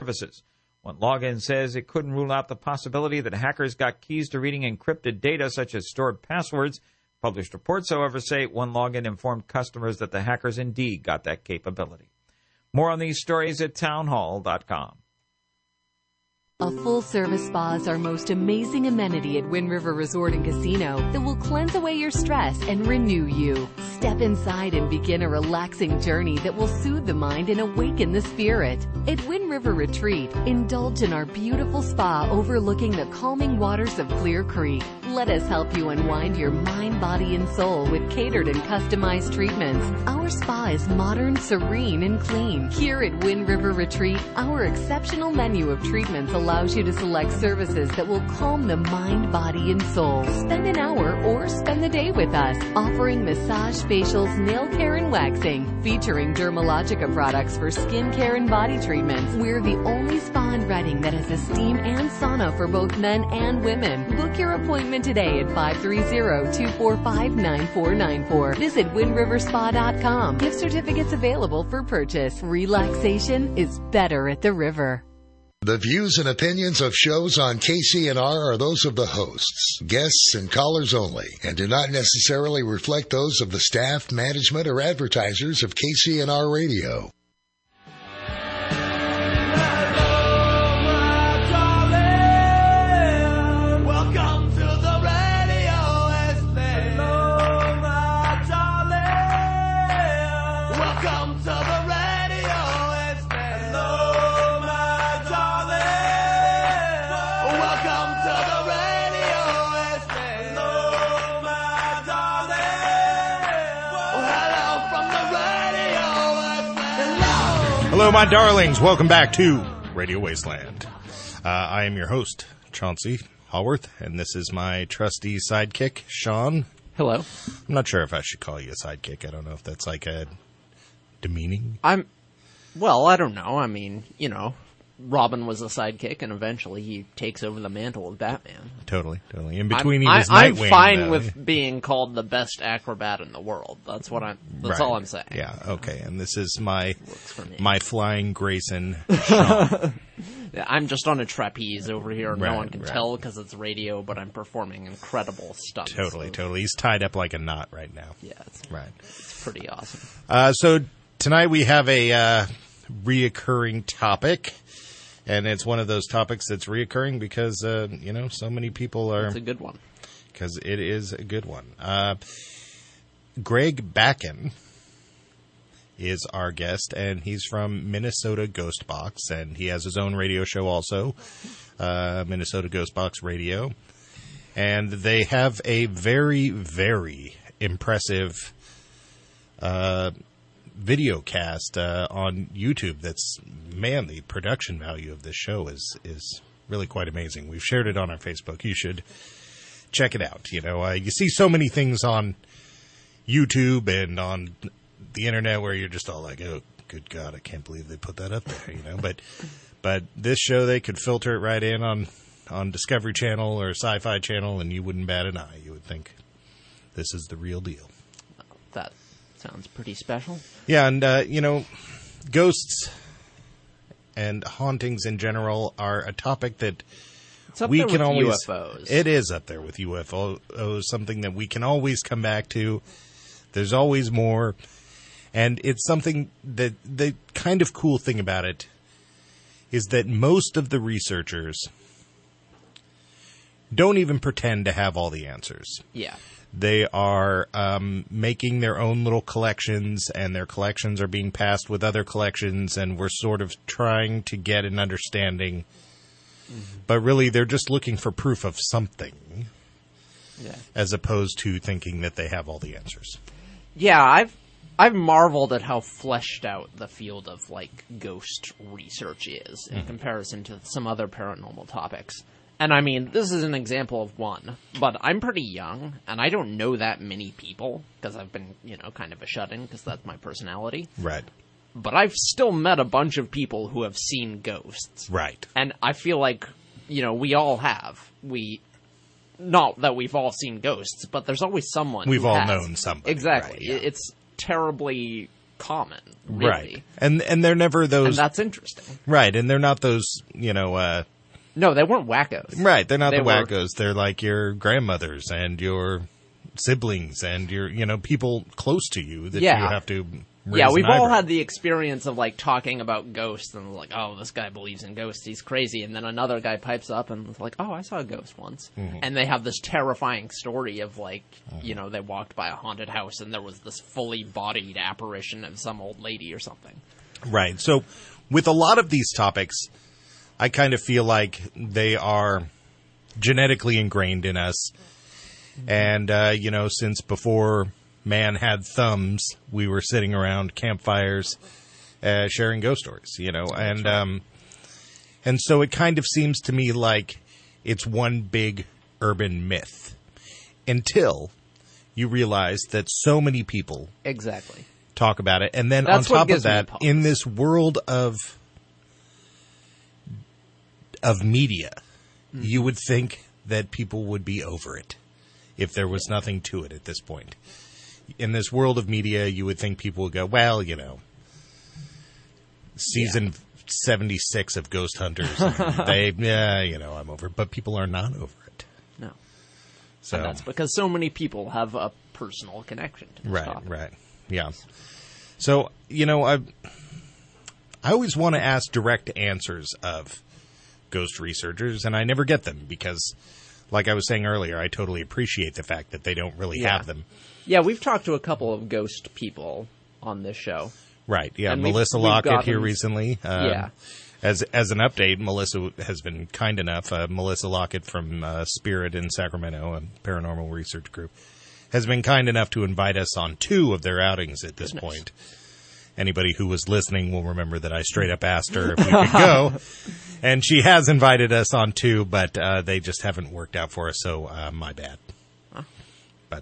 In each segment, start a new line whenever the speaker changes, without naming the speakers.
services. One login says it couldn't rule out the possibility that hackers got keys to reading encrypted data such as stored passwords. Published reports, however, say One Login informed customers that the hackers indeed got that capability. More on these stories at townhall.com.
A full-service spa is our most amazing amenity at Wind River Resort and Casino that will cleanse away your stress and renew you. Step inside and begin a relaxing journey that will soothe the mind and awaken the spirit. At Wind River Retreat, indulge in our beautiful spa overlooking the calming waters of Clear Creek. Let us help you unwind your mind, body, and soul with catered and customized treatments. Our spa is modern, serene, and clean. Here at Wind River Retreat, our exceptional menu of treatments allows you to select services that will calm the mind, body, and soul. Spend an hour or spend the day with us, offering massage, facials, nail care, and waxing, featuring Dermalogica products for skin care and body treatments. We're the only spa in Reading that has a steam and sauna for both men and women. Book your appointment today at 530-245-9494. Visit windriverspa.com. Gift certificates available for purchase. Relaxation is better at the river.
The views and opinions of shows on KCNR are those of the hosts, guests, and callers only, and do not necessarily reflect those of the staff, management, or advertisers of KCNR Radio.
Hello, my darlings. Welcome back to Radio Wasteland. I am your host, Chauncey Hallworth, and this is my trusty sidekick, Sean.
Hello.
I'm not sure if I should call you a sidekick. I don't know if that's like a demeaning.
Well, I don't know. I mean, you know, Robin was a sidekick, and eventually he takes over the mantle of Batman.
Totally. In between, he was Nightwing.
I'm fine with being called the best acrobat in the world. That's all I'm saying.
Yeah, okay. And this is my flying Grayson, Sean.
I'm just on a trapeze over here. No one can tell because it's radio, but I'm performing incredible stunts.
Totally. He's tied up like a knot right now.
Yeah, it's pretty awesome.
So tonight we have a reoccurring topic. And it's one of those topics that's reoccurring because, so many people are...
It's a good one.
Because it is a good one. Greg Bakken is our guest, and he's from Minnesota Ghost Box, and he has his own radio show also, Minnesota Ghost Box Radio. And they have a very, very impressive video cast on YouTube that's, man, the production value of this show is really quite amazing. We've shared it on our Facebook. You should check it out. You see so many things on YouTube and on the internet where you're just all like, oh, good God, I can't believe they put that up there, But this show, they could filter it right in on Discovery Channel or Sci-Fi Channel, and you wouldn't bat an eye. You would think this is the real deal.
That sounds pretty special.
Yeah, and, ghosts and hauntings in general are a topic that we can always...
UFOs.
It is up there with UFOs, something that we can always come back to. There's always more. And it's something that the kind of cool thing about it is that most of the researchers don't even pretend to have all the answers.
Yeah.
They are making their own little collections, and their collections are being passed with other collections, and we're sort of trying to get an understanding. Mm-hmm. But really, they're just looking for proof of something, as opposed to thinking that they have all the answers.
Yeah, I've marveled at how fleshed out the field of, ghost research is in comparison to some other paranormal topics. And I mean, this is an example of one, but I'm pretty young, and I don't know that many people, because I've been, kind of a shut-in, because that's my personality.
Right.
But I've still met a bunch of people who have seen ghosts.
Right.
And I feel like, we all have. Not that we've all seen ghosts, but there's always someone
We've
who
all
has.
known somebody.
Exactly.
Right, yeah.
It's terribly common, really.
Right. And they're never those...
And that's interesting.
Right, and they're not those,
No, they weren't wackos.
Right, they're not
They
the
were-
wackos. They're like your grandmothers and your siblings and your, people close to you that
Yeah.
you have to raise
Yeah, we've
an
all
eyebrow.
had the experience of, like, talking about ghosts and, like, oh, this guy believes in ghosts, he's crazy. And then another guy pipes up and is like, oh, I saw a ghost once.
Mm-hmm.
And they have this terrifying story of, like, they walked by a haunted house and there was this fully bodied apparition of some old lady or something.
Right. So with a lot of these topics, I kind of feel like they are genetically ingrained in us. And, since before man had thumbs, we were sitting around campfires sharing ghost stories, and so it kind of seems to me like it's one big urban myth until you realize that so many people
Exactly.
talk about it. And then
That's
on
what
top of
gives me
that,
pause.
in this world of media, you would think that people would be over it if there was nothing to it at this point. In this world of media, you would think people would go, well, season 76 of Ghost Hunters, and I'm over it. But people are not over it.
No.
So
And that's because so many people have a personal connection to this topic.
Right. Yeah. So, I always want to ask direct answers of ghost researchers, and I never get them because, like I was saying earlier, I totally appreciate the fact that they don't really
Yeah.
have them.
Yeah, we've talked to a couple of ghost people on this show.
Right. Yeah.
And
Melissa
we've
Lockett here
gotten-
recently.
Yeah.
As an update, Melissa has been kind enough. Melissa Lockett from Spirit in Sacramento, a paranormal research group, has been kind enough to invite us on 2 of their outings at this point. Anybody who was listening will remember that I straight up asked her if we could go. And she has invited us on 2, but they just haven't worked out for us, so my bad. But,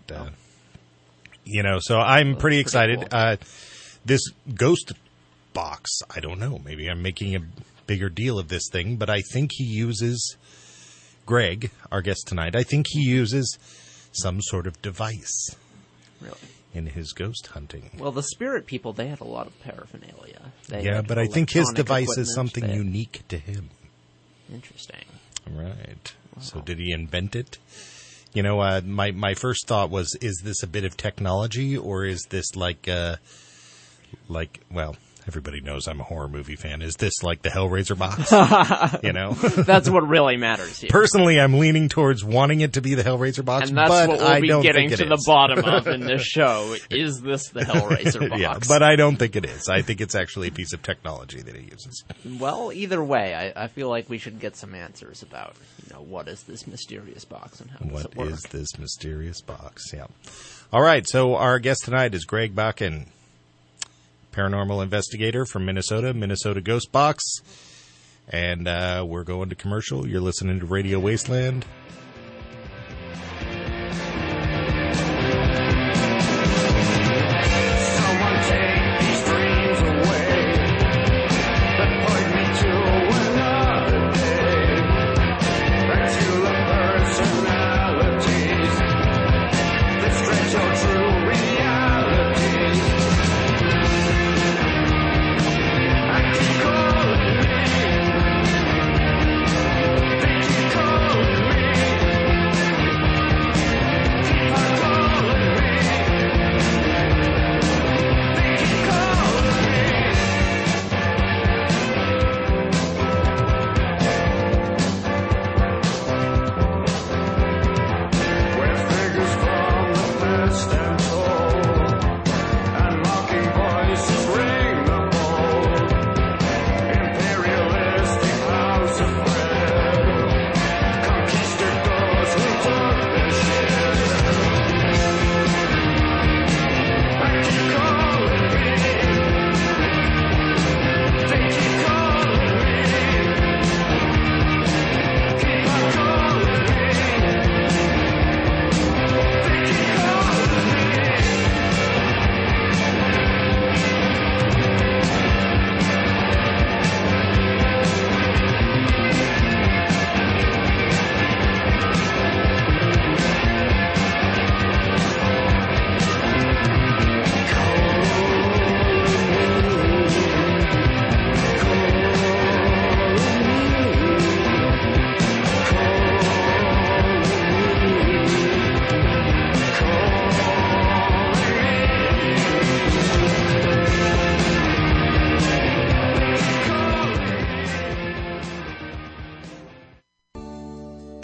so I'm pretty excited.
cool.
This ghost box, I don't know, maybe I'm making a bigger deal of this thing, but I think he uses, Greg, our guest tonight, I think he uses some sort of device
Really.
in his ghost hunting.
Well, the spirit people, they had a lot of paraphernalia. They
Yeah,
had
but I think his
electronic
device
equipment.
is something
They had-
unique to him.
Interesting.
Right. So did he invent it? My first thought was, is this a bit of technology, or is this like, well, everybody knows I'm a horror movie fan. Is this like the Hellraiser box?
That's what really matters here.
Personally, I'm leaning towards wanting it to be the Hellraiser box,
And that's
but
what we'll
I
be
don't
getting
think it
to the
is.
bottom of in this show. Is this the Hellraiser box?
Yeah, but I don't think it is. I think it's actually a piece of technology that he uses.
Well, either way, I feel like we should get some answers about, what is this mysterious box and how does
What
it work?
is this mysterious box? Yeah. All right, so our guest tonight is Greg Bakken, paranormal investigator from Minnesota Ghost Box. And we're going to commercial. You're listening to Radio Wasteland.
Someone take these dreams away, but point me to another day, back to the personalities that stretch your true realities. I keep calling me, they keep calling me.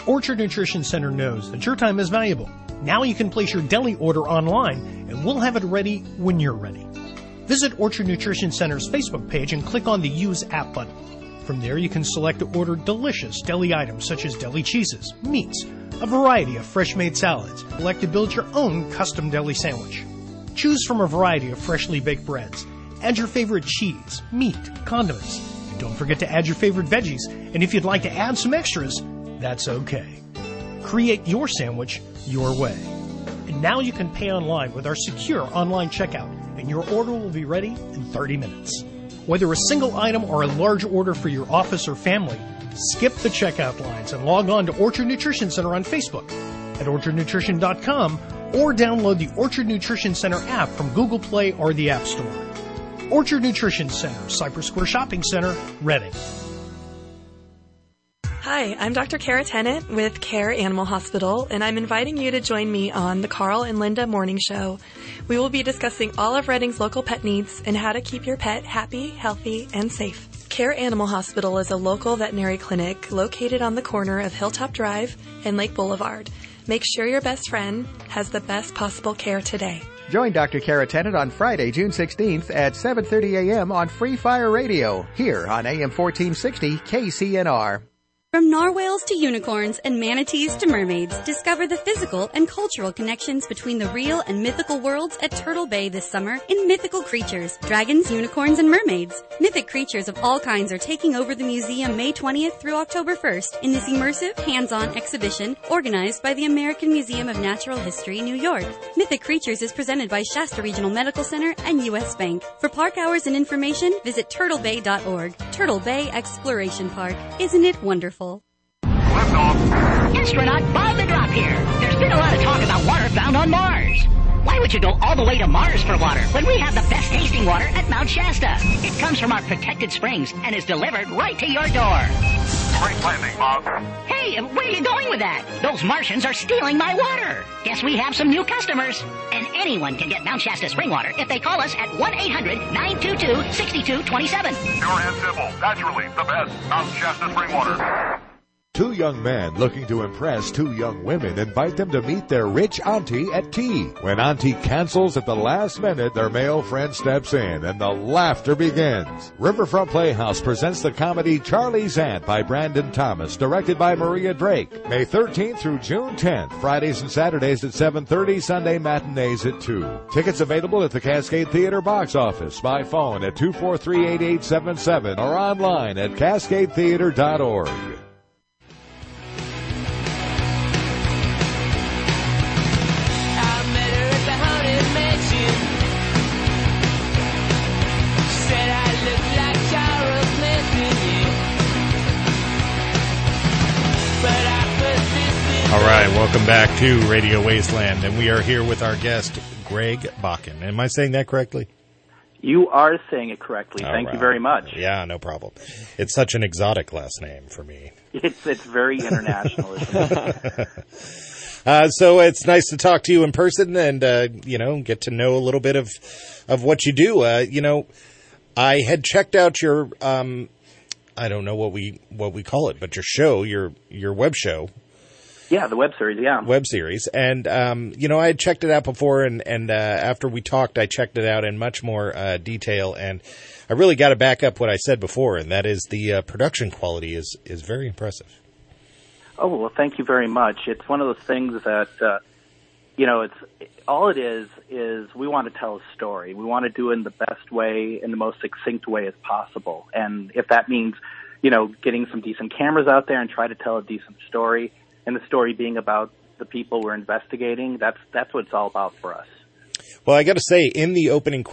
Orchard Nutrition Center knows that your time is valuable. Now you can place your deli order online, and we'll have it ready when you're ready. Visit Orchard Nutrition Center's Facebook page and click on the Use App button. From there, you can select to order delicious deli items such as deli cheeses, meats, a variety of fresh-made salads. Select to build your own custom deli sandwich. Choose from a variety of freshly baked breads. Add your favorite cheese, meat, condiments. And don't forget to add your favorite veggies. And if you'd like to add some extras, that's okay. Create your sandwich your way. And now you can pay online with our secure online checkout, and your order will be ready in 30 minutes. Whether a single item or a large order for your office or family, skip the checkout lines and log on to Orchard Nutrition Center on Facebook at orchardnutrition.com or download the Orchard Nutrition Center app from Google Play or the App Store. Orchard Nutrition Center, Cypress Square Shopping Center, Reading.
Hi, I'm Dr. Kara Tennant with Care Animal Hospital, and I'm inviting you to join me on the Carl and Linda Morning Show. We will be discussing all of Reading's local pet needs and how to keep your pet happy, healthy, and safe. Care Animal Hospital is a local veterinary clinic located on the corner of Hilltop Drive and Lake Boulevard. Make sure your best friend has the best possible care today.
Join Dr. Kara Tennant on Friday, June 16th at 7:30 a.m. on Free Fire Radio, here on AM 1460 KCNR.
From narwhals to unicorns and manatees to mermaids, discover the physical and cultural connections between the real and mythical worlds at Turtle Bay this summer in Mythical Creatures, Dragons, Unicorns, and Mermaids. Mythic creatures of all kinds are taking over the museum May 20th through October 1st in this immersive, hands-on exhibition organized by the American Museum of Natural History, New York. Mythic Creatures is presented by Shasta Regional Medical Center and U.S. Bank. For park hours and information, visit turtlebay.org. Turtle Bay Exploration Park. Isn't it wonderful?
Astronaut Bob the Drop here. There's been a lot of talk about water found on Mars. Why would you go all the way to Mars for water when we have the best tasting water at Mount Shasta? It comes from our protected springs and is delivered right to your door.
Great landing, Bob.
Hey, where are you going with that? Those Martians are stealing my water. Guess we have some new customers. And anyone can get Mount Shasta spring water if they call us at 1-800-922-6227.
Pure and simple. Naturally, the best. Mount Shasta spring water.
Two young men looking to impress two young women invite them to meet their rich auntie at tea. When auntie cancels at the last minute, their male friend steps in and the laughter begins. Riverfront Playhouse presents the comedy Charlie's Aunt by Brandon Thomas, directed by Maria Drake. May 13th through June 10th, Fridays and Saturdays at 7:30, Sunday matinees at 2. Tickets available at the Cascade Theater box office, by phone at 243-8877 or online at cascadetheater.org.
All right, welcome back to Radio Wasteland, and we are here with our guest, Greg Bakken. Am I saying that correctly?
You are saying it correctly.
All
Thank
right.
you very much.
Yeah, no problem. It's such an exotic last name for me.
It's very international, isn't it?
So it's nice to talk to you in person and, get to know a little bit of what you do. I had checked out your, I don't know what we call it, but your show, your web show.
Yeah, the web series, yeah.
Web series. And, I had checked it out before, and after we talked, I checked it out in much more detail, and I really got to back up what I said before, and that is the production quality is very impressive.
Oh, well, thank you very much. It's one of those things that, it's all it is we want to tell a story. We want to do it in the best way, in the most succinct way as possible. And if that means, getting some decent cameras out there and try to tell a decent story, and the story being about the people we're investigating, that's what it's all about for us.
Well, I got to say, in the opening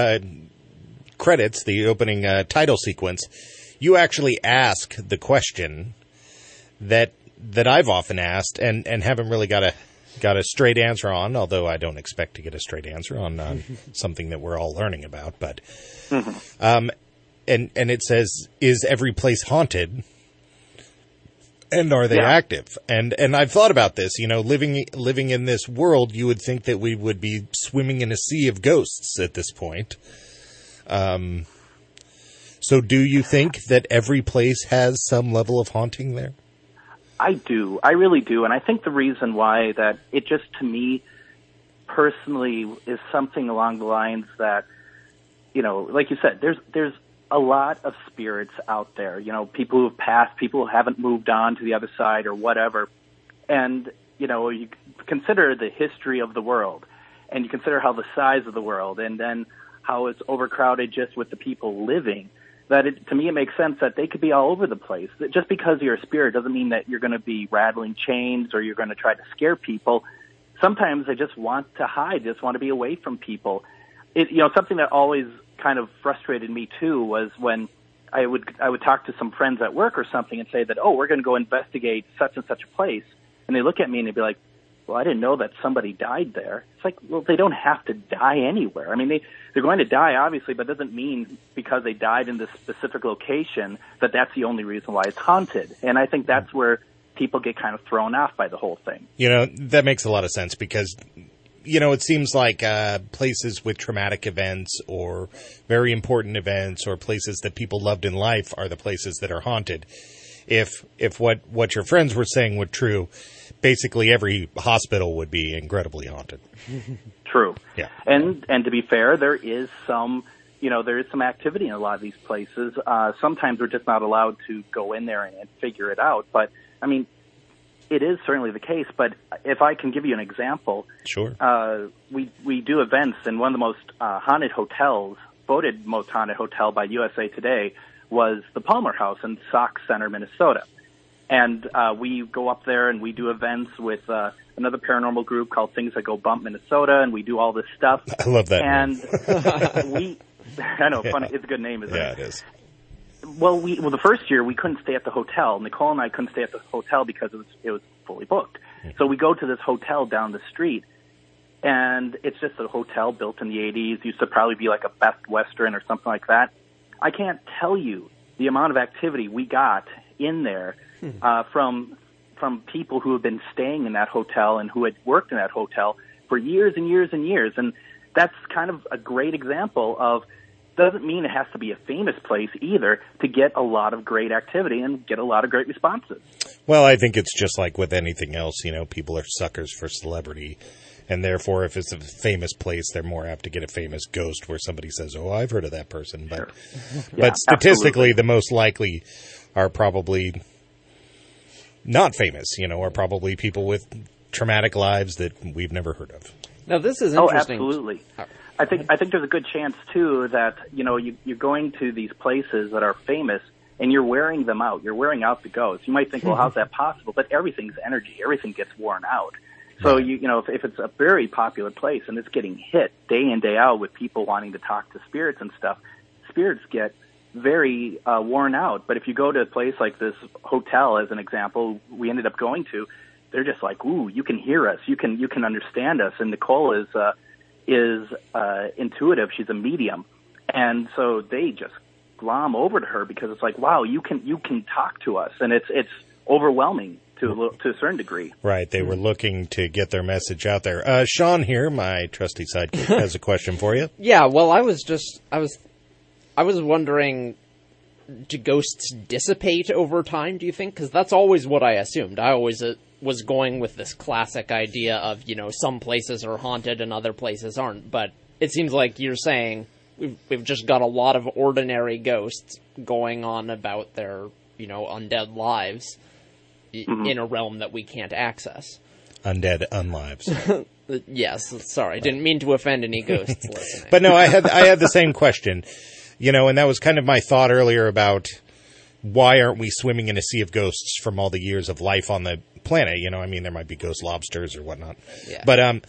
credits, the opening title sequence, you actually ask the question that I've often asked and haven't really got a straight answer on, although I don't expect to get a straight answer on something that we're all learning about. But and it says, is every place haunted? And are they active? And I've thought about this, living in this world, you would think that we would be swimming in a sea of ghosts at this point. So do you think that every place has some level of haunting there?
I do. I really do. And I think the reason why that it just, to me, personally, is something along the lines that, you know, like you said, there's a lot of spirits out there, you know, people who have passed, people who haven't moved on to the other side or whatever. And, you know, you consider the history of the world, and you consider how the size of the world, and then how it's overcrowded just with the people living, that to me it makes sense that they could be all over the place. That just because you're a spirit doesn't mean that you're going to be rattling chains or you're going to try to scare people. Sometimes they just want to hide, just want to be away from people. You know, something that always kind of frustrated me too was when I would talk to some friends at work or something and say that, oh, we're going to go investigate such and such a place, and they look at me and they'd be like, well, I didn't know that somebody died there. It's like, well, they don't have to die anywhere. I mean, they're going to die, obviously, but it doesn't mean because they died in this specific location that that's the only reason why it's haunted. And I think that's where people get kind of thrown off by the whole thing.
You know, that makes a lot of sense because, you know, it seems like places with traumatic events or very important events or places that people loved in life are the places that are haunted. If what your friends were saying were true, basically every hospital would be incredibly haunted.
True.
Yeah.
And to be fair, there is some activity in a lot of these places. Sometimes we're just not allowed to go in there and figure it out. But, I mean, it is certainly the case. But if I can give you an example.
Sure.
We do events, and one of the most haunted hotels, voted most haunted hotel by USA Today, was the Palmer House in Sauk Center, Minnesota. And we go up there and we do events with another paranormal group called Things That Go Bump Minnesota, and we do all this stuff.
I love that
and
name.
I know, funny. It's a good name, isn't it?
Yeah, it is.
Well, the first year we couldn't stay at the hotel. Nicole and I couldn't stay at the hotel because it was fully booked. So we go to this hotel down the street, and it's just a hotel built in the 80s. Used to probably be like a Best Western or something like that. I can't tell you the amount of activity we got in there from people who have been staying in that hotel and who had worked in that hotel for years and years and years. And that's kind of a great example of, doesn't mean it has to be a famous place either to get a lot of great activity and get a lot of great responses.
Well, I think it's just like with anything else, you know, people are suckers for celebrity. And therefore, if it's a famous place, they're more apt to get a famous ghost where somebody says, oh, I've heard of that person. But,
sure.
But statistically, the most likely are probably not famous, you know, are probably people with traumatic lives that we've never heard of.
Now, this is interesting.
Oh, absolutely. I think there's a good chance, too, that, you know, you're going to these places that are famous and you're wearing them out. You're wearing out the ghosts. You might think, well, how's that possible? But everything's energy. Everything gets worn out. So, you know, if it's a very popular place and it's getting hit day in, day out with people wanting to talk to spirits and stuff, spirits get very worn out. But if you go to a place like this hotel, as an example, we ended up going to, they're just like, ooh, you can hear us. You can understand us. And Nicole is intuitive. She's a medium. And so they just glom over to her because it's like, wow, you can talk to us. And it's overwhelming to a certain degree.
Right. They were looking to get their message out there. Sean here, my trusty sidekick, has a question for you.
Yeah, well, I was wondering, do ghosts dissipate over time, do you think? Because that's always what I assumed. I always was going with this classic idea of, you know, some places are haunted and other places aren't. But it seems like you're saying we've just got a lot of ordinary ghosts going on about their, you know, undead lives. In a realm that we can't access.
Undead unlives.
Yes, sorry. Didn't mean to offend any ghosts listening.
But no, I had the same question. You know, and that was kind of my thought earlier about why aren't we swimming in a sea of ghosts from all the years of life on the planet? You know, I mean, there might be ghost lobsters or whatnot.
Yeah.
But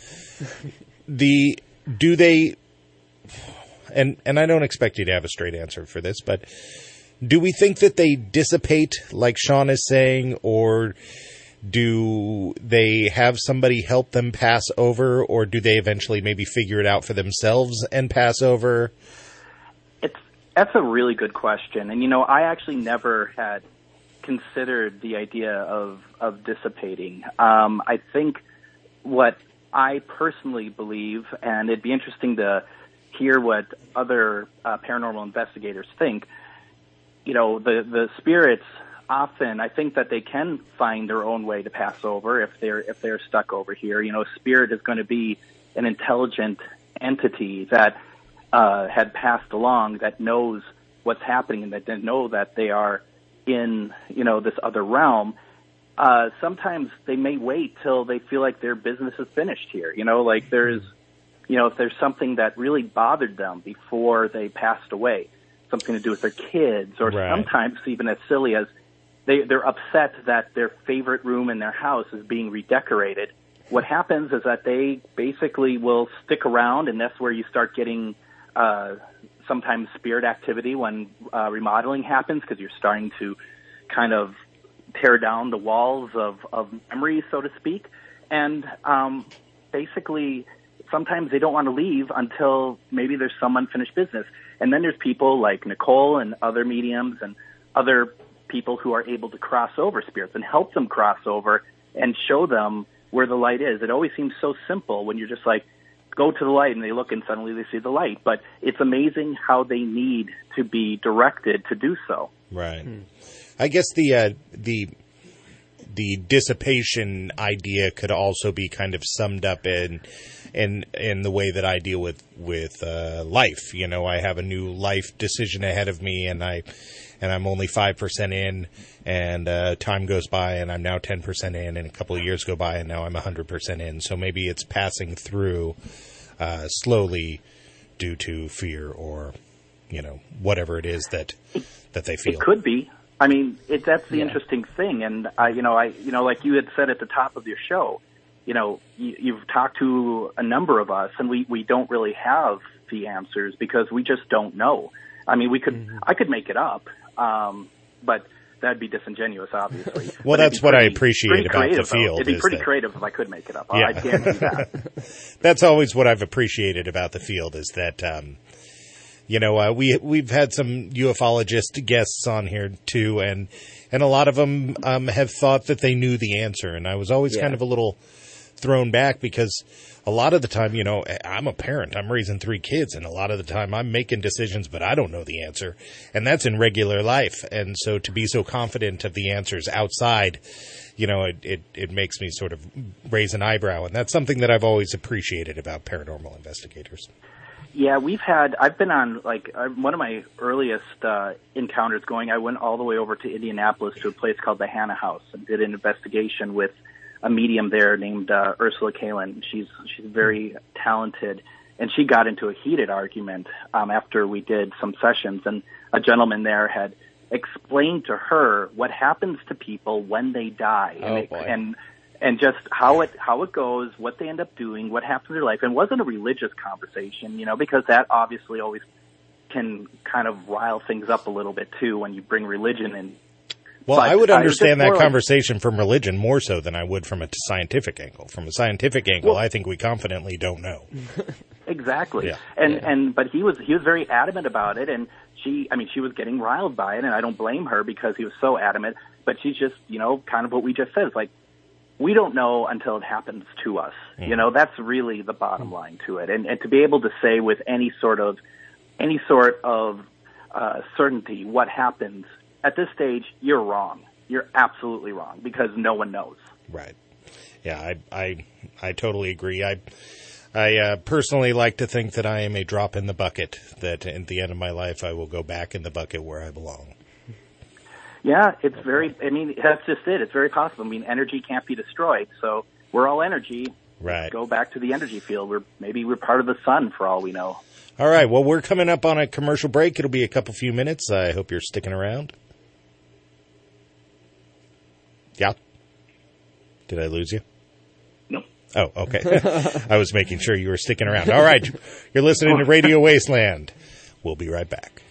do they, and I don't expect you to have a straight answer for this, but do we think that they dissipate, like Sean is saying, or do they have somebody help them pass over, or do they eventually maybe figure it out for themselves and pass over?
That's a really good question. And, you know, I actually never had considered the idea of dissipating. I think what I personally believe, and it'd be interesting to hear what other paranormal investigators think, you know, the spirits often, I think that they can find their own way to pass over if they're stuck over here. You know, spirit is going to be an intelligent entity that had passed along, that knows what's happening, and that didn't know that they are in, you know, this other realm. Sometimes they may wait till they feel like their business is finished here. You know, like there's, you know, if there's something that really bothered them before they passed away, something to do with their kids, or sometimes even as silly as they're upset that their favorite room in their house is being redecorated. What happens is that they basically will stick around, and that's where you start getting sometimes spirit activity when remodeling happens, because you're starting to kind of tear down the walls of memories, so to speak. And basically, sometimes they don't want to leave until maybe there's some unfinished business. And then there's people like Nicole and other mediums and other people who are able to cross over spirits and help them cross over and show them where the light is. It always seems so simple when you're just like, go to the light, and they look and suddenly they see the light. But it's amazing how they need to be directed to do so.
Right. I guess the dissipation idea could also be kind of summed up in the way that I deal with life. You know, I have a new life decision ahead of me, and I'm only 5% in, and time goes by, and I'm now 10% in, and a couple of years go by, and now I'm 100% in. So maybe it's passing through slowly due to fear, or, you know, whatever it is that they feel.
It could be. I mean, that's the interesting thing, and you know, like you had said at the top of your show, you know, you've talked to a number of us, and we don't really have the answers because we just don't know. I mean, I could make it up, but that'd be disingenuous, obviously.
Well, that's what I appreciate about the field.
It'd be pretty creative if I could make it up. Yeah. I can't do that.
That's always what I've appreciated about the field, is that, you know, we've had some ufologist guests on here too, and a lot of them have thought that they knew the answer, and I was always kind of a little thrown back, because a lot of the time, you know, I'm a parent, I'm raising 3 kids, and a lot of the time I'm making decisions, but I don't know the answer, and that's in regular life. And so to be so confident of the answers outside, you know, it makes me sort of raise an eyebrow, and that's something that I've always appreciated about paranormal investigators.
Yeah, I've been on, like, one of my earliest encounters I went all the way over to Indianapolis to a place called the Hannah House and did an investigation with a medium there named Ursula Kalin. She's very talented, and she got into a heated argument after we did some sessions, and a gentleman there had explained to her what happens to people when they die, and just how it goes, what they end up doing, what happens in their life. And it wasn't a religious conversation, you know, because that obviously always can kind of rile things up a little bit too when you bring religion in.
Well, but I would understand that conversation from religion more so than I would from a scientific angle. From a scientific angle, I think we confidently don't know.
Exactly. Yeah. But he was very adamant about it, and she was getting riled by it, and I don't blame her because he was so adamant. But she's just, you know, kind of what we just said. It's like, we don't know until it happens to us. You know, that's really the bottom line to it. And to be able to say with any sort of certainty what happens at this stage, you're wrong. You're absolutely wrong, because no one knows.
Right. Yeah, I totally agree. I personally like to think that I am a drop in the bucket, that at the end of my life I will go back in the bucket where I belong.
Yeah, that's just it. It's very possible. I mean, energy can't be destroyed, so we're all energy.
Right.
Go back to the energy field. We're part of the sun for all we know.
All right. Well, we're coming up on a commercial break. It'll be a few minutes. I hope you're sticking around. Yeah. Did I lose you?
No.
Oh, okay. I was making sure you were sticking around. All right. You're listening to Radio Wasteland. We'll be right back.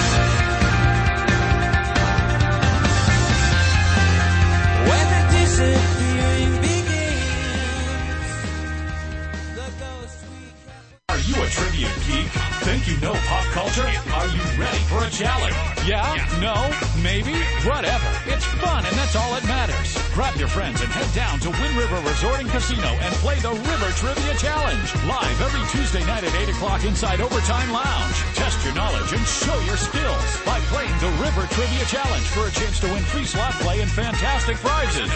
When the
you a trivia geek? Think you know pop culture? Are you ready for a challenge? Yeah? No? Maybe? Whatever. It's fun, and that's all that matters. Grab your friends and head down to Wind River Resort and Casino and play the River Trivia Challenge. Live every Tuesday night at 8 o'clock inside Overtime Lounge. Test your knowledge and show your skills by playing the River Trivia Challenge for a chance to win free slot play and fantastic prizes.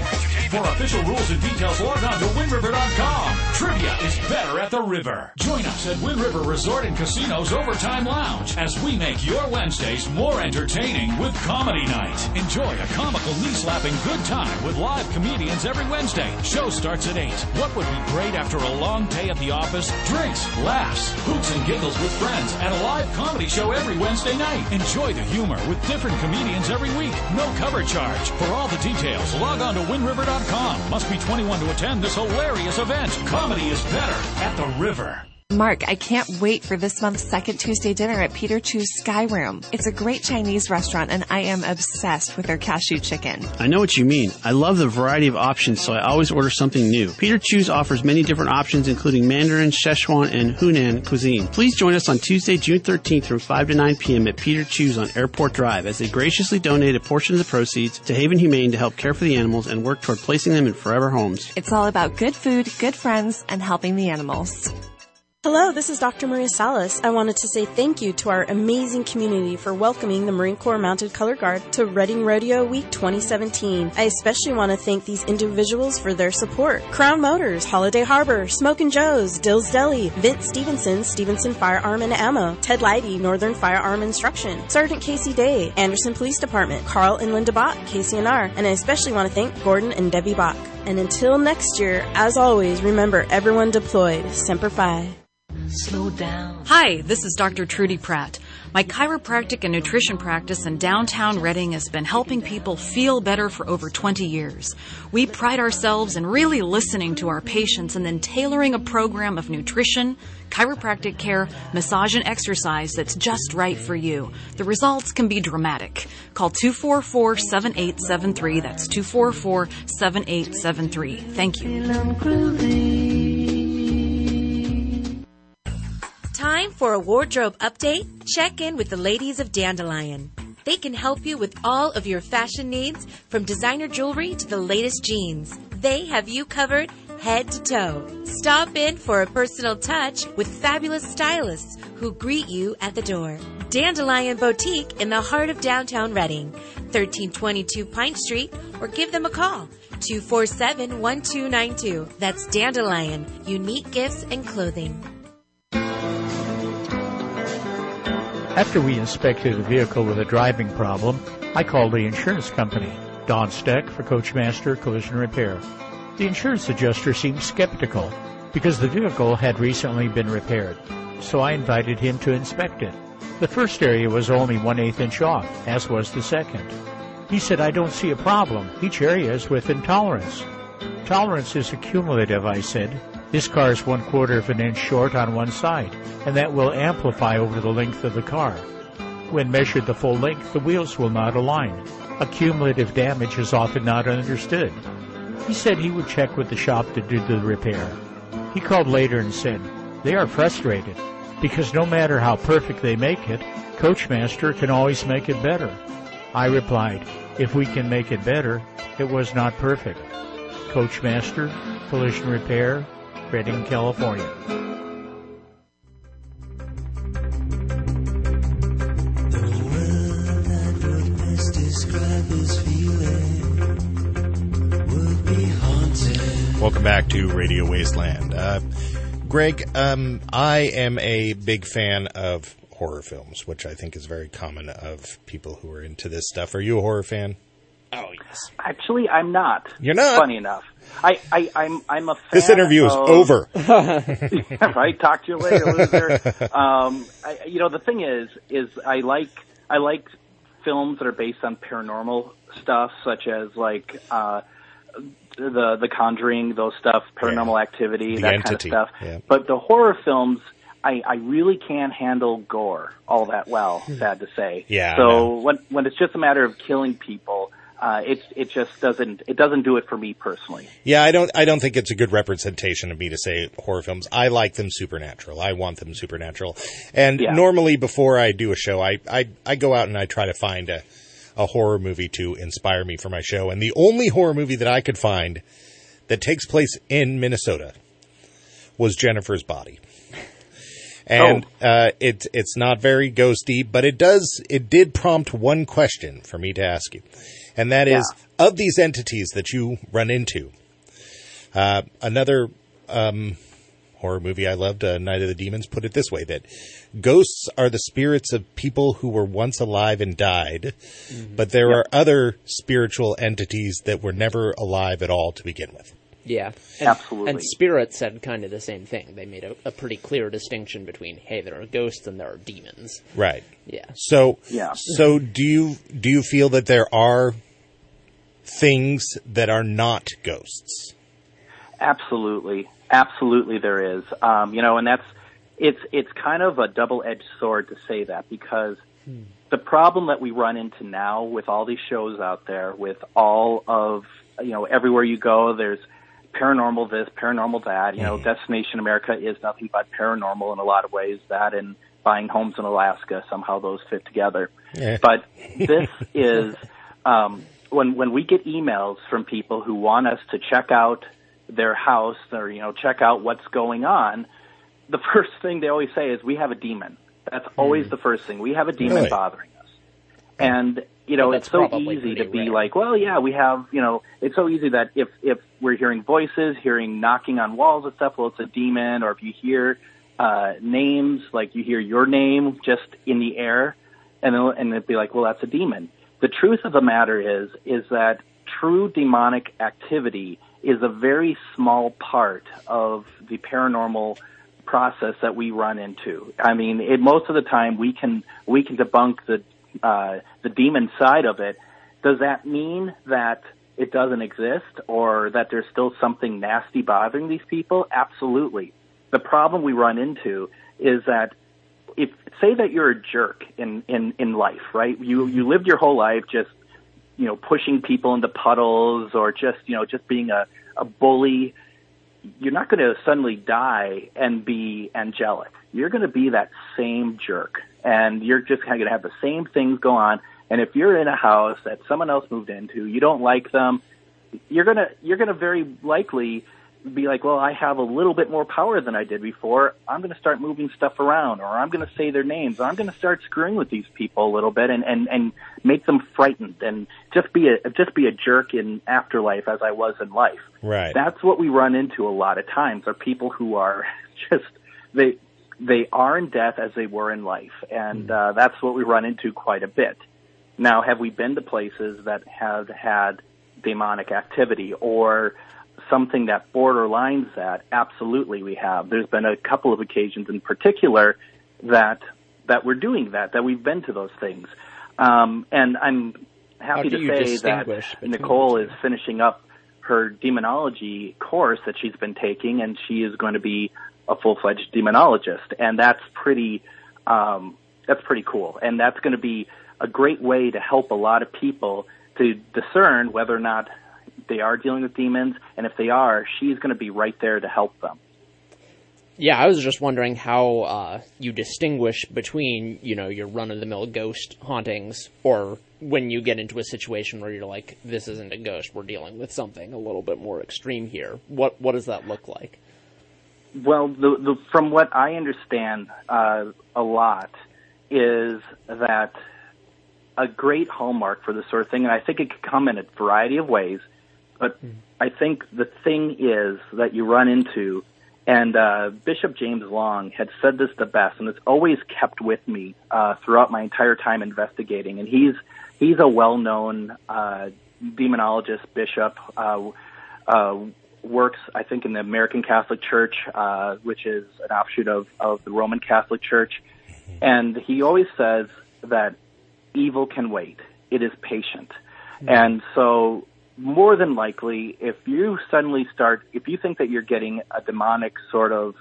For official rules and details, log on to WindRiver.com. Trivia is better at the river. Join us at Wind River Resort and Casino's Overtime Lounge as we make your Wednesdays more entertaining with Comedy Night. Enjoy a comical, knee-slapping good time with live comedians every Wednesday. Show starts at 8. What would be great after a long day at the office? Drinks, laughs, hoots and giggles with friends, and a live comedy show every Wednesday night. Enjoy the humor with different comedians every week. No cover charge. For all the details, log on to WindRiver.com. Must be 21 to attend this hilarious event. Comedy is better at the river.
Mark, I can't wait for this month's second Tuesday dinner at Peter Chu's Sky Room. It's a great Chinese restaurant, and I am obsessed with their cashew chicken.
I know what you mean. I love the variety of options, so I always order something new. Peter Chu's offers many different options, including Mandarin, Szechuan, and Hunan cuisine. Please join us on Tuesday, June 13th from 5 to 9 p.m. at Peter Chu's on Airport Drive as they graciously donate a portion of the proceeds to Haven Humane to help care for the animals and work toward placing them in forever homes.
It's all about good food, good friends, and helping the animals.
Hello, this is Dr. Maria Salas. I wanted to say thank you to our amazing community for welcoming the Marine Corps Mounted Color Guard to Reading Rodeo Week 2017. I especially want to thank these individuals for their support. Crown Motors, Holiday Harbor, Smokin' Joe's, Dill's Deli, Vince Stevenson, Stevenson Firearm and Ammo, Ted Leidy, Northern Firearm Instruction, Sergeant Casey Day, Anderson Police Department, Carl and Linda Bach, KCNR, and I especially want to thank Gordon and Debbie Bach. And until next year, as always, remember everyone deployed. Semper Fi.
Slow down. Hi, this is Dr. Trudy Pratt. My chiropractic and nutrition practice in downtown Reading has been helping people feel better for over 20 years. We pride ourselves in really listening to our patients and then tailoring a program of nutrition, chiropractic care, massage, and exercise that's just right for you. The results can be dramatic. Call 244-7873. That's 244-7873. Thank you.
Time for a wardrobe update? Check in with the ladies of Dandelion. They can help you with all of your fashion needs, from designer jewelry to the latest jeans. They have you covered head to toe. Stop in for a personal touch with fabulous stylists who greet you at the door. Dandelion Boutique in the heart of downtown Reading, 1322 Pine Street, or give them a call, 247-1292. That's Dandelion, unique gifts and clothing.
After we inspected a vehicle with a driving problem, I called the insurance company, Don Steck for Coachmaster Collision Repair. The insurance adjuster seemed skeptical because the vehicle had recently been repaired, so I invited him to inspect it. The first area was only 1/8 inch off, as was the second. He said, I don't see a problem. Each area is within tolerance. Tolerance is accumulative, I said. This car is 1/4 of an inch short on one side, and that will amplify over the length of the car. When measured the full length, the wheels will not align. Accumulative damage is often not understood. He said he would check with the shop that did the repair. He called later and said, they are frustrated, because no matter how perfect they make it, Coachmaster can always make it better. I replied, if we can make it better, it was not perfect. Coachmaster, Collision Repair, Redding, California.
Welcome back to Radio Wasteland. Greg, I am a big fan of horror films, which I think is very common of people who are into this stuff. Are you a horror fan?
Oh, yes.
Actually, I'm not.
You're not?
Funny enough. I'm a fan.
This interview is over.
Right? Talk to you later, loser. The thing is I like films that are based on paranormal stuff, such as like the Conjuring, those stuff, Paranormal Activity,
The
that
Entity.
kind of stuff.
Yeah.
But the horror films, I really can't handle gore all that well, sad to say.
Yeah,
So when it's just a matter of killing people, it just doesn't do it for me personally.
Yeah, I don't think it's a good representation of me to say horror films. I like them supernatural. I want them supernatural. And normally before I do a show, I go out and I try to find a horror movie to inspire me for my show. And the only horror movie that I could find that takes place in Minnesota was Jennifer's Body. And it's not very ghosty, but it did prompt one question for me to ask you. And that is, of these entities that you run into, another horror movie I loved, Night of the Demons, put it this way, that ghosts are the spirits of people who were once alive and died, but there are other spiritual entities that were never alive at all to begin with.
Yeah,
absolutely.
And Spirit said kind of the same thing. They made a pretty clear distinction between, hey, there are ghosts and there are demons.
Right.
Yeah.
So do you feel that there are things that are not ghosts?
Absolutely there is. And it's kind of a double-edged sword to say that, because the problem that we run into now with all these shows out there, with all of, everywhere you go, there's paranormal this, paranormal that. Destination America is nothing but paranormal in a lot of ways. That and buying homes in Alaska, somehow those fit together. Yeah. But this is when we get emails from people who want us to check out their house or check out what's going on, the first thing they always say is, we have a demon. That's always the first thing. We have a demon bothering us. And it's so easy to be like, well, yeah, we have, it's so easy that if we're hearing voices, hearing knocking on walls and stuff, well, it's a demon. Or if you hear names, like you hear your name just in the air, and it'd be like, well, that's a demon. The truth of the matter is that true demonic activity is a very small part of the paranormal process that we run into. I mean, most of the time we can debunk the demon side of it. Does that mean that it doesn't exist, or that there's still something nasty bothering these people? Absolutely. The problem we run into is that say that you're a jerk in life, right? You lived your whole life just, pushing people into puddles, or just being a bully. You're not going to suddenly die and be angelic. You're going to be that same jerk, and you're just kind of going to have the same things go on. And if you're in a house that someone else moved into, you don't like them, you're going to very likely be like, well, I have a little bit more power than I did before. I'm going to start moving stuff around, or I'm going to say their names, or I'm going to start screwing with these people a little bit and make them frightened, and just be a jerk in afterlife as I was in life.
Right.
That's what we run into a lot of times, are people who are just they are in death as they were in life, and that's what we run into quite a bit. Now, have we been to places that have had demonic activity or something that borderlines that? Absolutely we have. There's been a couple of occasions in particular that we're doing that we've been to those things. And I'm happy to say that Nicole is finishing up her demonology course that she's been taking, and she is going to be a full-fledged demonologist. And that's pretty cool. And that's going to be a great way to help a lot of people to discern whether or not they are dealing with demons, and if they are, she's going to be right there to help them.
Yeah, I was just wondering how you distinguish between, your run-of-the-mill ghost hauntings, or when you get into a situation where you're like, this isn't a ghost, we're dealing with something a little bit more extreme here. What does that look like?
Well, from what I understand a lot is that a great hallmark for this sort of thing, and I think it could come in a variety of ways, but I think the thing is that you run into, and Bishop James Long had said this the best, and it's always kept with me throughout my entire time investigating. And he's a well-known demonologist, bishop, works, I think, in the American Catholic Church, which is an offshoot of the Roman Catholic Church. And he always says that evil can wait. It is patient. And so more than likely, if you think that you're getting a demonic sort of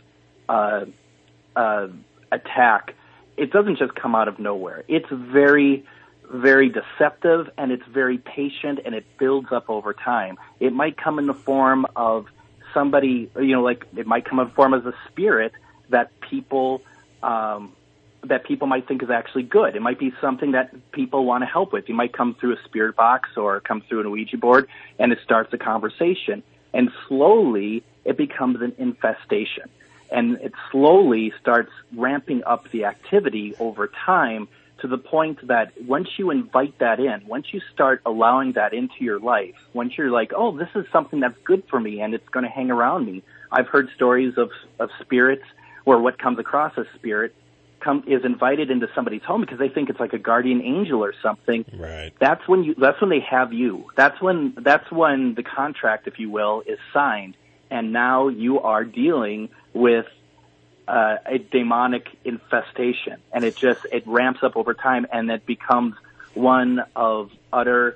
attack, it doesn't just come out of nowhere. It's very, very deceptive, and it's very patient, and it builds up over time. It might come in the form of somebody, like it might come in the form as a spirit that people might think is actually good. It might be something that people want to help with. You might come through a spirit box or come through an Ouija board, and it starts a conversation. And slowly, it becomes an infestation. And it slowly starts ramping up the activity over time to the point that once you invite that in, once you start allowing that into your life, once you're like, oh, this is something that's good for me and it's going to hang around me. I've heard stories of spirits where what comes across as spirit is invited into somebody's home because they think it's like a guardian angel or something.
Right.
That's when they have you. That's when the contract, if you will, is signed, and now you are dealing with a demonic infestation, and it ramps up over time, and it becomes one of utter.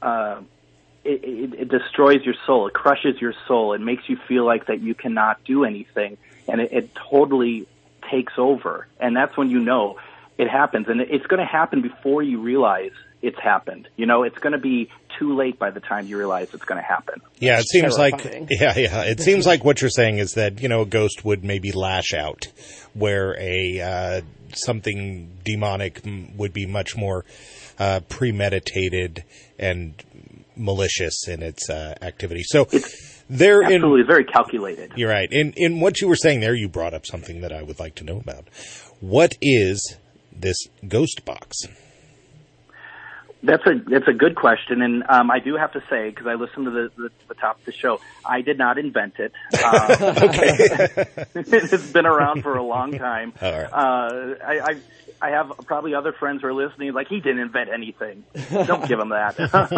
It destroys your soul. It crushes your soul. It makes you feel like that you cannot do anything, and it totally takes over. And that's when you know it happens, and it's going to happen before you realize it's happened. It's going to be too late by the time you realize it's going to happen.
Yeah, it seems terrifying. It seems like what you're saying is that, a ghost would maybe lash out, where something demonic would be much more premeditated and malicious in its activity. So they're
absolutely very calculated.
You're right. In what you were saying there, you brought up something that I would like to know about. What is this ghost box?
That's a good question, and I do have to say, because I listened to the top of the show, I did not invent it. It's been around for a long time.
All right.
I have probably other friends who are listening, like, he didn't invent anything. Don't give him that.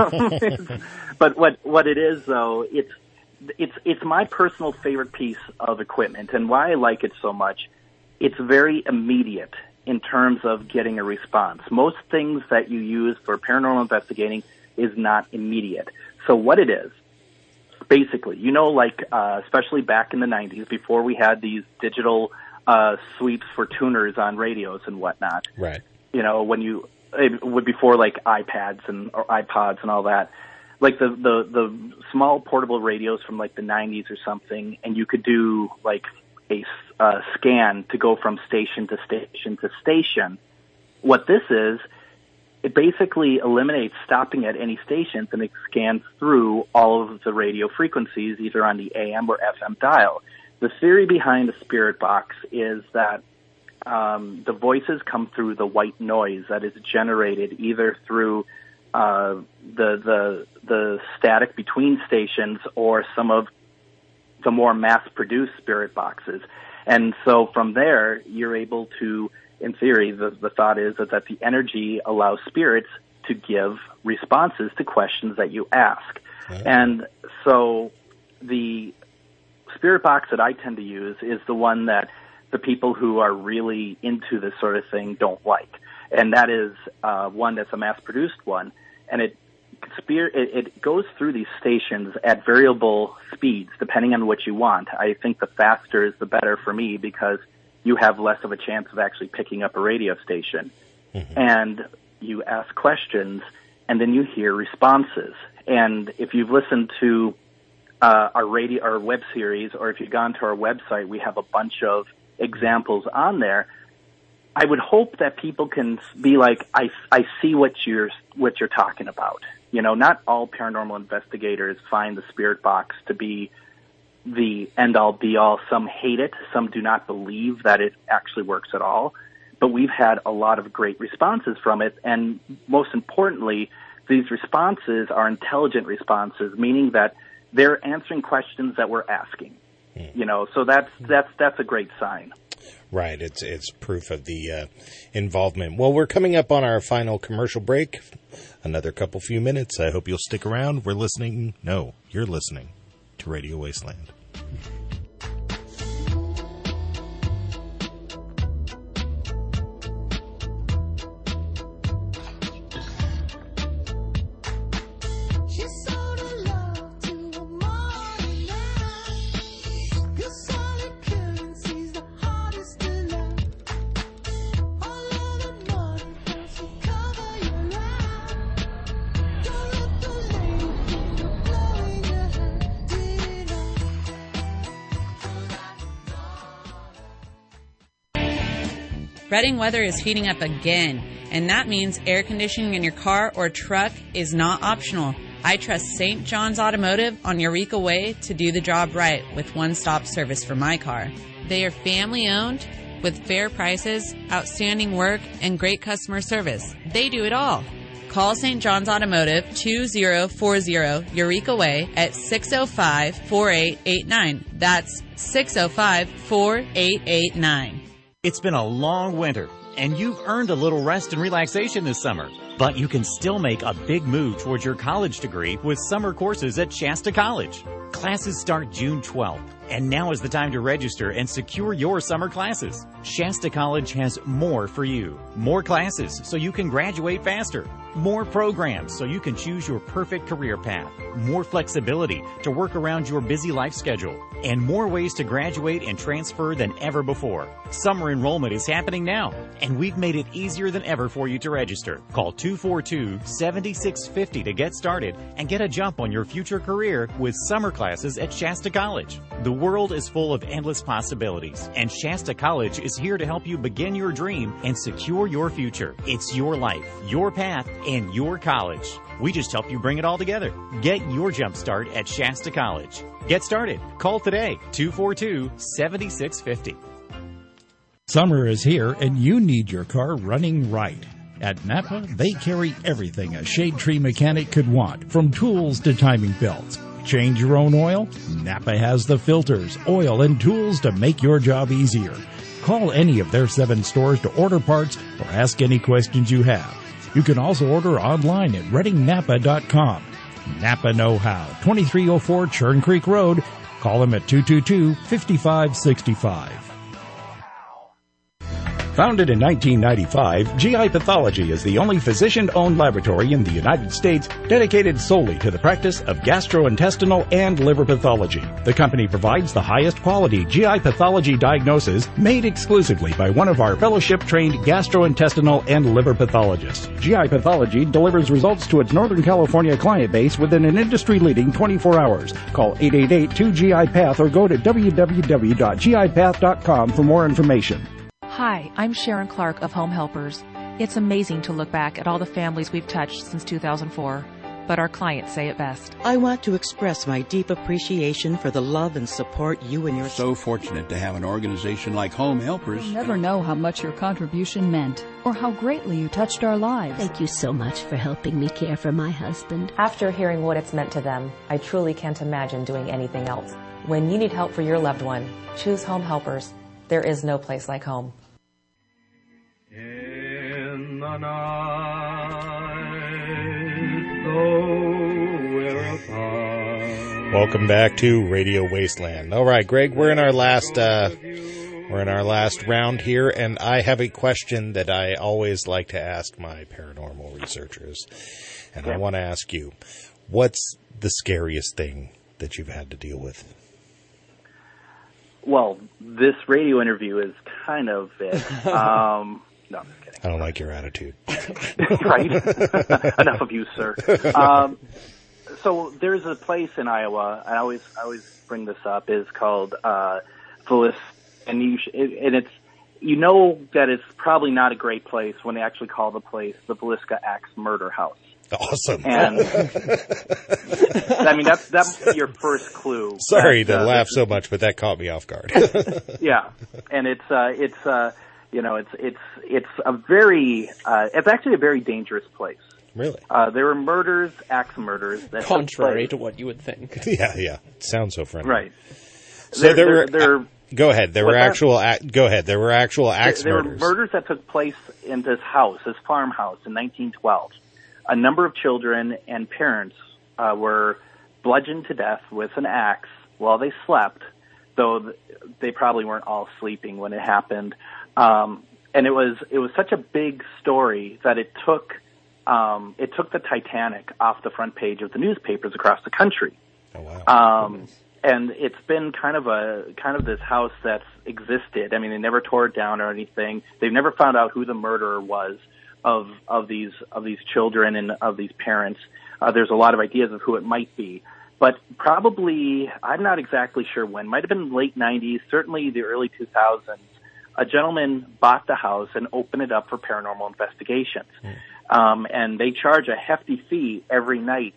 But what it is, though, it's my personal favorite piece of equipment, and why I like it so much. It's very immediate in terms of getting a response. Most things that you use for paranormal investigating is not immediate. So what it is, basically, especially back in the 90s, before we had these digital sweeps for tuners on radios and whatnot.
Right.
Before like iPads or iPods and all that, like the small portable radios from like the 90s or something, and you could do like a scan to go from station to station to station. What this is, it basically eliminates stopping at any stations, and it scans through all of the radio frequencies, either on the AM or FM dial. The theory behind the spirit box is that the voices come through the white noise that is generated either through the static between stations or some of the more mass-produced spirit boxes. And so from there, you're able to, in theory, the thought is that the energy allows spirits to give responses to questions that you ask. Okay. And so the spirit box that I tend to use is the one that the people who are really into this sort of thing don't like. And that is one that's a mass-produced one. And it goes through these stations at variable speeds, depending on what you want. I think the faster is the better for me because you have less of a chance of actually picking up a radio station. Mm-hmm. And you ask questions, and then you hear responses. And if you've listened to our web series, or if you've gone to our website, we have a bunch of examples on there. I would hope that people can be like, I see what you're talking about. Not all paranormal investigators find the spirit box to be the end-all, be-all. Some hate it. Some do not believe that it actually works at all. But we've had a lot of great responses from it, and most importantly, these responses are intelligent responses, meaning that they're answering questions that we're asking. So that's a great sign.
Right. It's proof of the involvement. Well, we're coming up on our final commercial break. Another few minutes. I hope you'll stick around. You're listening to Radio Wasteland.
Reading weather is heating up again, and that means air conditioning in your car or truck is not optional. I trust St. John's Automotive on Eureka Way to do the job right with one-stop service for my car. They are family-owned with fair prices, outstanding work, and great customer service. They do it all. Call St. John's Automotive 2040 Eureka Way at 605-4889. That's 605-4889.
It's been a long winter, and you've earned a little rest and relaxation this summer. But you can still make a big move towards your college degree with summer courses at Shasta College. Classes start June 12th, and now is the time to register and secure your summer classes. Shasta College has more for you. More classes so you can graduate faster. More programs so you can choose your perfect career path. More flexibility to work around your busy life schedule. And more ways to graduate and transfer than ever before. Summer enrollment is happening now, and we've made it easier than ever for you to register. Call 242-7650 to get started and get a jump on your future career with summer classes at Shasta College. The world is full of endless possibilities, and Shasta College is here to help you begin your dream and secure your future. It's your life, your path, and your college. We just help you bring it all together. Get your jump start at Shasta College. Get started. Call today, 242-7650.
Summer is here, and you need your car running right. At Napa, they carry everything a shade tree mechanic could want, from tools to timing belts. Change your own oil? Napa has the filters, oil, and tools to make your job easier. Call any of their 7 stores to order parts or ask any questions you have. You can also order online at ReadingNapa.com. Napa Know How, 2304 Churn Creek Road. Call them at 222-5565. Founded in 1995, GI Pathology is the only physician-owned laboratory in the United States dedicated solely to the practice of gastrointestinal and liver pathology. The company provides the highest quality GI pathology diagnosis made exclusively by one of our fellowship-trained gastrointestinal and liver pathologists. GI Pathology delivers results to its Northern California client base within an industry-leading 24 hours. Call 888-2GI-PATH or go to www.gipath.com for more information.
Hi, I'm Sharon Clark of Home Helpers. It's amazing to look back at all the families we've touched since 2004, but our clients say it best.
I want to express my deep appreciation for the love and support you and your...
So fortunate to have an organization like Home Helpers.
You'll never know how much your contribution meant or how greatly you touched our lives.
Thank you so much for helping me care for my husband.
After hearing what it's meant to them, I truly can't imagine doing anything else. When you need help for your loved one, choose Home Helpers. There is no place like home.
In the night, though we're apart.
Welcome back to Radio Wasteland. All right, Greg, we're in our last round here, and I have a question that I always like to ask my paranormal researchers, and I want to ask you, what's the scariest thing that you've had to deal with?
Well, this radio interview is kind of it. No, I'm just kidding.
I don't like your attitude.
Right? Enough of you, sir. So there's a place in Iowa. I always bring this up. Is called Villisca, and it's that it's probably not a great place when they actually call the place the Villisca Axe Murder House.
Awesome.
And I mean that's your first clue.
Sorry to laugh so much, but that caught me off guard.
Yeah, and it's actually a very dangerous place.
Really?
There were murders, axe murders. That
contrary to what you would think.
Yeah. Sounds so friendly.
Right.
So go ahead. There were actual axe murders.
There were murders that took place in this farmhouse in 1912. A number of children and parents were bludgeoned to death with an axe while they slept, though they probably weren't all sleeping when it happened. And it was such a big story that it took the Titanic off the front page of the newspapers across the country.
Oh, wow.
And it's been kind of this house that's existed. I mean, they never tore it down or anything. They've never found out who the murderer was of these children and of these parents. There's a lot of ideas of who it might be, but probably I'm not exactly sure when. Might have been late 90s, certainly the early 2000s. a gentleman bought the house and opened it up for paranormal investigations. And they charge a hefty fee every night.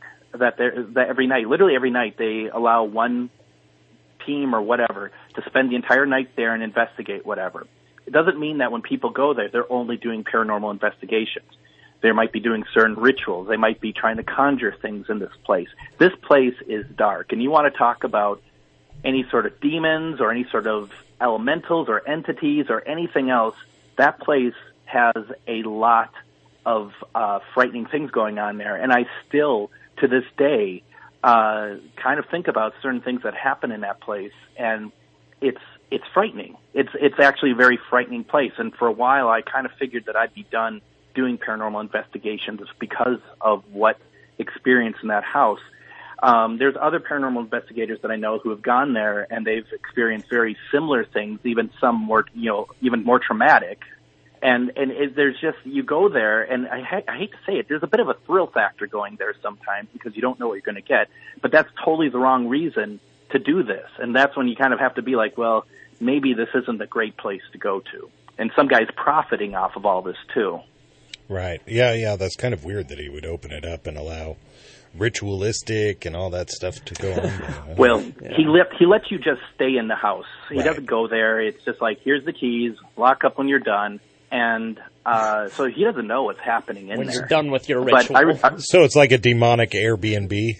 Literally every night, they allow one team or whatever to spend the entire night there and investigate whatever. It doesn't mean that when people go there, they're only doing paranormal investigations. They might be doing certain rituals. They might be trying to conjure things in this place. This place is dark, and you want to talk about any sort of demons or any sort of elementals or entities or anything else, that place has a lot of frightening things going on there. And I still, to this day, kind of think about certain things that happen in that place, and it's frightening. It's actually a very frightening place. And for a while, I kind of figured that I'd be done doing paranormal investigations because of what experienced in that house. There's other paranormal investigators that I know who have gone there, and they've experienced very similar things, even some more, even more traumatic. And there's just, you go there, and I hate to say it, there's a bit of a thrill factor going there sometimes because you don't know what you're going to get. But that's totally the wrong reason to do this. And that's when you kind of have to be like, well, maybe this isn't a great place to go to. And some guy's profiting off of all this too.
Right. Yeah. That's kind of weird that he would open it up and allow ritualistic and all that stuff to go on.
Well, he lets you just stay in the house. He doesn't go there. It's just like, here's the keys, lock up when you're done. And so he doesn't know what's happening in
when
there.
You're done with your ritual.
So it's like a demonic Airbnb?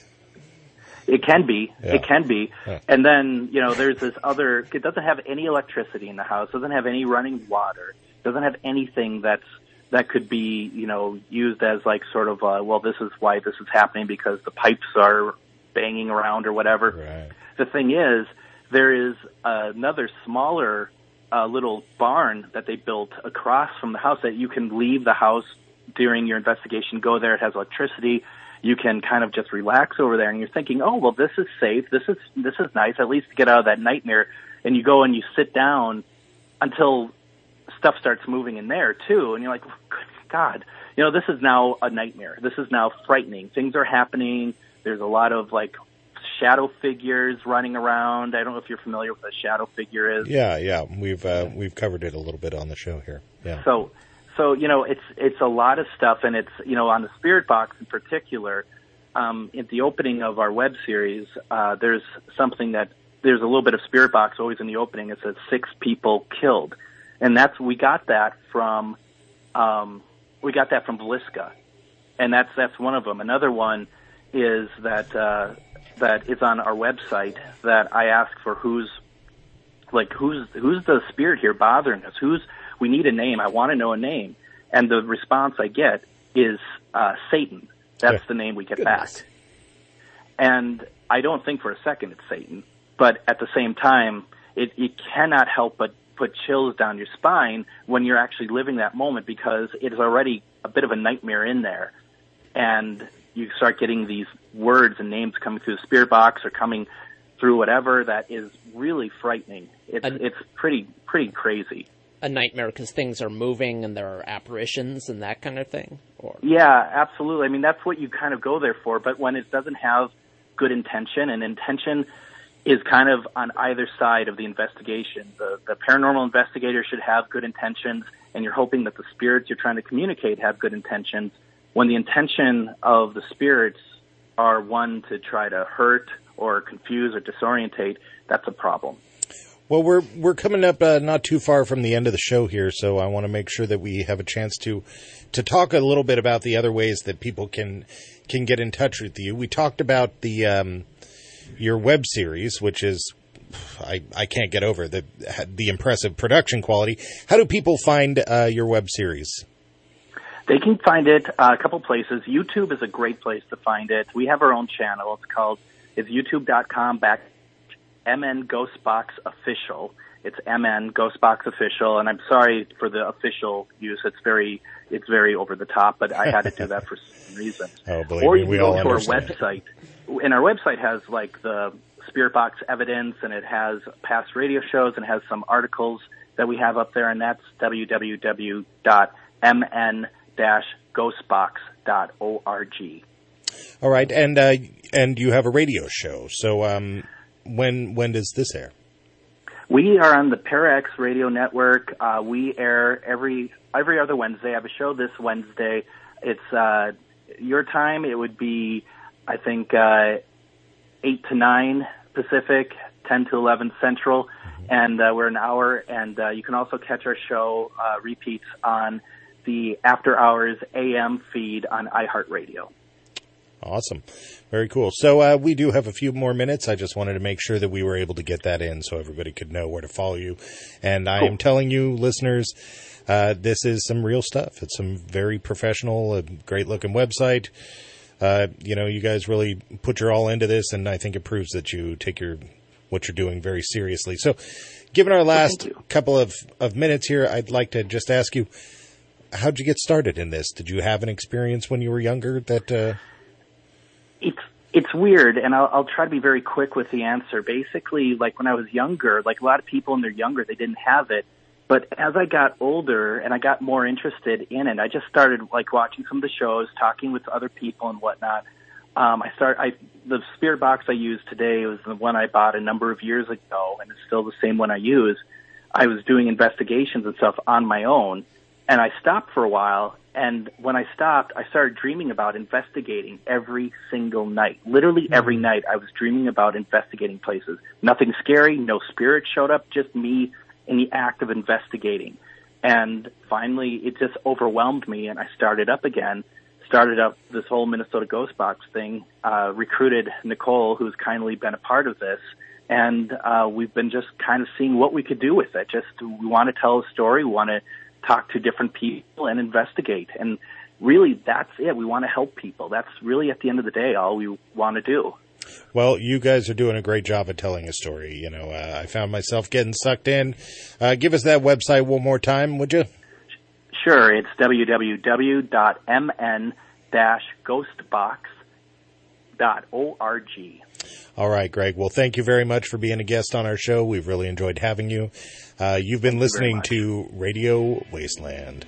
It can be.
Yeah.
It can be. Yeah. And then, there's this other, it doesn't have any electricity in the house, doesn't have any running water, doesn't have anything that could be, used as like sort of, well, this is why this is happening because the pipes are banging around or whatever.
Right.
The thing is, there is another smaller little barn that they built across from the house that you can leave the house during your investigation, go there, it has electricity. You can kind of just relax over there, and you're thinking, oh, well, this is safe. This is nice, at least to get out of that nightmare. And you go and you sit down until stuff starts moving in there too, and you're like, good God, this is now a nightmare. This is now frightening. Things are happening. There's a lot of like shadow figures running around. I don't know if you're familiar with what a shadow figure is.
Yeah. We've covered it a little bit on the show here. Yeah.
So it's a lot of stuff, and it's on the Spirit Box in particular. At the opening of our web series, there's a little bit of Spirit Box always in the opening. It says 6 people killed, and we got that from Bliska, and that's one of them. Another one is that is on our website that I ask for who's the spirit here bothering us? We need a name. I want to know a name. And the response I get is Satan. That's the name we get back. And I don't think for a second it's Satan. But at the same time, it cannot help but put chills down your spine when you're actually living that moment because it is already a bit of a nightmare in there. And you start getting these words and names coming through the Spirit Box or coming through whatever that is really frightening. It's pretty crazy.
A nightmare because things are moving and there are apparitions and that kind of thing?
Yeah, absolutely. I mean, that's what you kind of go there for, but when it doesn't have good intention, and intention is kind of on either side of the investigation. The paranormal investigator should have good intentions, and you're hoping that the spirits you're trying to communicate have good intentions. When the intention of the spirits are one to try to hurt or confuse or disorientate, that's a problem.
Well, we're coming up not too far from the end of the show here, so I want to make sure that we have a chance to talk a little bit about the other ways that people can get in touch with you. We talked about the your web series, which is I can't get over the impressive production quality. How do people find your web series?
They can find it a couple places. YouTube is a great place to find it. We have our own channel. It's youtube.com/MN Ghostbox Official. It's MN Ghostbox Official, and I'm sorry for the official use. It's very over the top, but I had to do that for some reason.
Oh, believe
or
me,
you can
we
go
all
to
understand.
our website, and our website has like the Spirit Box evidence, and it has past radio shows, and has some articles that we have up there, and that's www.mn-ghostbox.org.
All right, and you have a radio show. So when does this air?
We are on the Parax Radio Network. We air every other Wednesday. I have a show this Wednesday. It's your time. It would be, I think, 8 to 9 Pacific, 10 to 11 Central, and we're an hour. And you can also catch our show repeats on the After Hours AM feed on iHeartRadio.
Awesome. Very cool. So we do have a few more minutes. I just wanted to make sure that we were able to get that in so everybody could know where to follow you. And I am telling you, listeners, this is some real stuff. It's some very professional, a great-looking website. You guys really put your all into this, and I think it proves that you take what you're doing very seriously. So given our last couple of minutes here, I'd like to just ask you, how'd you get started in this? Did you have an experience when you were younger that...
It's weird, and I'll try to be very quick with the answer. Basically, like when I was younger, like a lot of people when they're younger, they didn't have it. But as I got older and I got more interested in it, I just started like watching some of the shows, talking with other people and whatnot. The spirit box I use today was the one I bought a number of years ago, and it's still the same one I use. I was doing investigations and stuff on my own, and I stopped for a while. And when I stopped, I started dreaming about investigating every single night. Literally every night I was dreaming about investigating places. Nothing scary, no spirit showed up, just me in the act of investigating. And finally, it just overwhelmed me, and I started up this whole Minnesota Ghost Box thing, recruited Nicole, who's kindly been a part of this, and we've been just kind of seeing what we could do with it. We want to tell a story, we want to talk to different people and investigate. And really, that's it. We want to help people. That's really, at the end of the day, all we want to do.
Well, you guys are doing a great job at telling a story. I found myself getting sucked in. Give us that website one more time, would you?
Sure. It's www.mn-ghostbox.org.
All right, Greg. Well, thank you very much for being a guest on our show. We've really enjoyed having you. You've been listening to Radio Wasteland.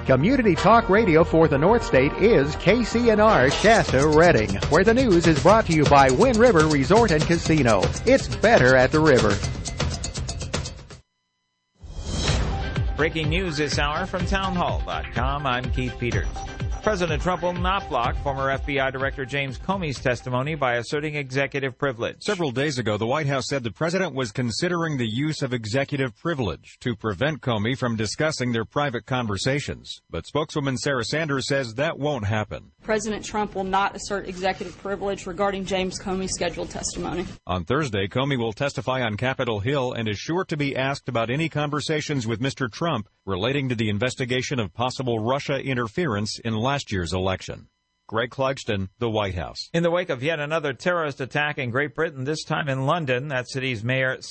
Community Talk Radio for the North State is KCNR Shasta Redding, where the news is brought to you by Wind River Resort and Casino. It's better at the river.
Breaking news this hour from townhall.com. I'm Keith Peters. President Trump will not block former FBI Director James Comey's testimony by asserting executive privilege.
Several days ago, the White House said the president was considering the use of executive privilege to prevent Comey from discussing their private conversations. But spokeswoman Sarah Sanders says that won't happen.
President Trump will not assert executive privilege regarding James Comey's scheduled testimony.
On Thursday, Comey will testify on Capitol Hill and is sure to be asked about any conversations with Mr. Trump relating to the investigation of possible Russia interference in last year's election. Greg Clugston, the White House.
In the wake of yet another terrorist attack in Great Britain, this time in London, that city's mayor